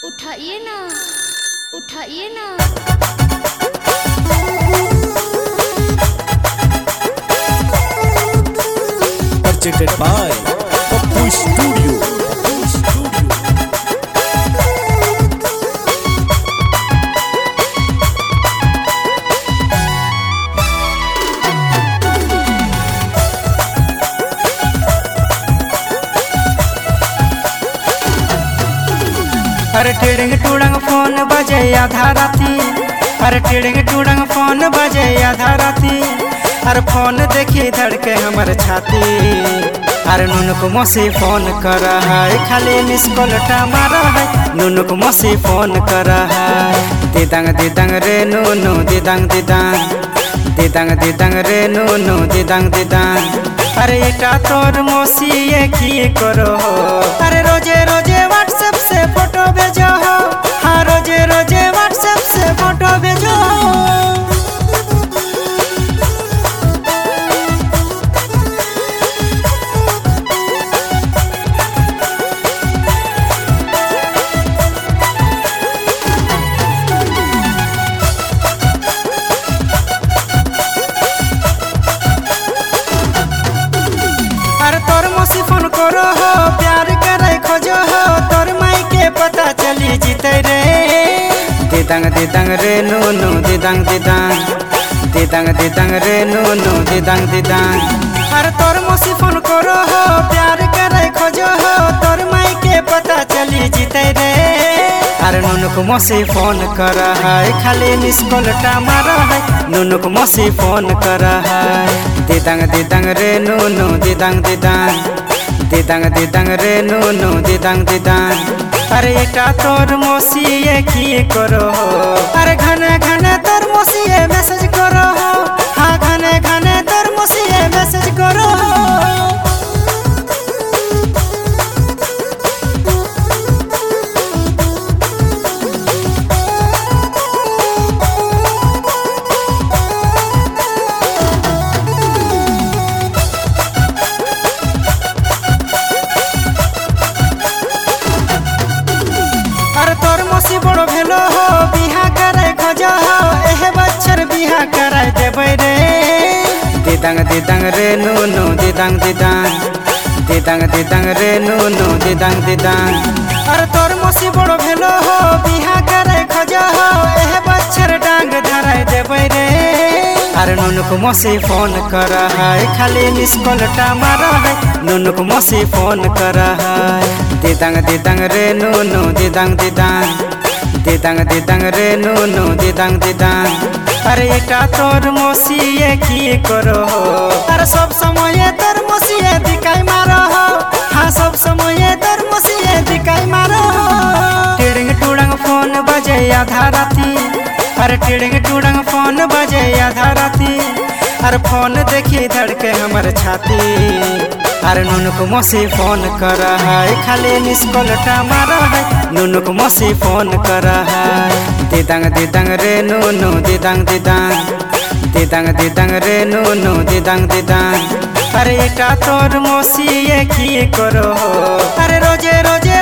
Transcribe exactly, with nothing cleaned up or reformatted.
उठाइए ना, उठाइए ना। Presented by Pappu Studio. Pappu Studio. अरे टिड़िंग टूड़ंग फोन बजे आधा राती, अरे टिड़िंग टूड़ंग फोन बजे आधा राती, अरे फोन देखी धड़के हमर छाती। अरे नुनुक मोसी फोन कर है, खाली मिस कॉल मारा है, नुनुक मोसी फोन कर है। दीदंग दीदंग रे नुनु दीदंग दीदंग, दीदंग दीदंग रे नुनु दीदंग दीदंग। अरे इटा तोर मोसी ये की करो हो, अरे रोजे रोजे व्हाट्सएप से फोटो भेजो हो, हाँ रोजे रोजे व्हाट्सएप से फोटो भेजो हो। अरे तोर मोसी फोन करो हो, प्यार करे खोजो हो, तोर माई के पता चली जीते रे। दीदंग दीदंग रे नुनु दीदंग दीदंग, दीदंग दीदंग रे नुनु दीदंग दीदंग। अरे तोर मोसी फोन करो हो, प्यार करे खोजो हो, तोर माई के पता चली जीते रे। अरे नुनुक मोसी फोन कर है, खाली मिस कॉल मार है, नुनुक मोसी फोन कर है। दीदंग दीदंग रे नुनु दीदंग दीदंग, दीदंग दीदंग रे नुनु दीदंग दीदंग। अरे इटा तोर मोसी ये की करो हो, अरे घने घने तोर मोसी ये मैसेज करो हो, हाँ घने घने तोर मोसी ये मैसेज करो हो। अरे तोर मोसी बड़ो भेलो हो, बिहा करे खोजो हो, एह बच्चर बिहा कराय देबै रे। दीदंग दीदंग रे नुनु दीदंग दीदंग, दीदंग दीदंग रे नुनु दीदंग दीदंग। अरे तोर मोसी बड़ो भेलो हो, बिहा करे खोजो हो, एह बच्चर डांग धराय देबै रे। अरे नुनुक मोसी फोन कर है, खाली मिस कॉल मार है, नुनुक मोसी फोन कर है। दीदंग दीदंग रे नुनु दीदंग दीदंग, दीदंग दीदंग रे नुनु दीदंग दीदंग। अरे इटा तोर मोसी ये की करो हो, अरे सब समय तोर मोसी ये दिखाई मारो हो, हाँ सब समय तोर मोसी ये दिखाई मारो हो। टिड़िंग टूड़ंग फोन बजे आधा राती, अरे टिड़िंग टूड़ंग फोन बजे आधा राती, अरे फोन देखी धड़के हमर छाती। अरे नुनुक मोसी फोन कर है, खाली मिस कॉल मार है, नुनुक मोसी फोन कर है। दीदंग दीदंग रे नुनु दीदंग दीदंग, दीदंग दीदंग रे नुनु दीदंग दीदंग। अरे इटा तोर मोसी ये की करो हो, अरे रोजे रोजे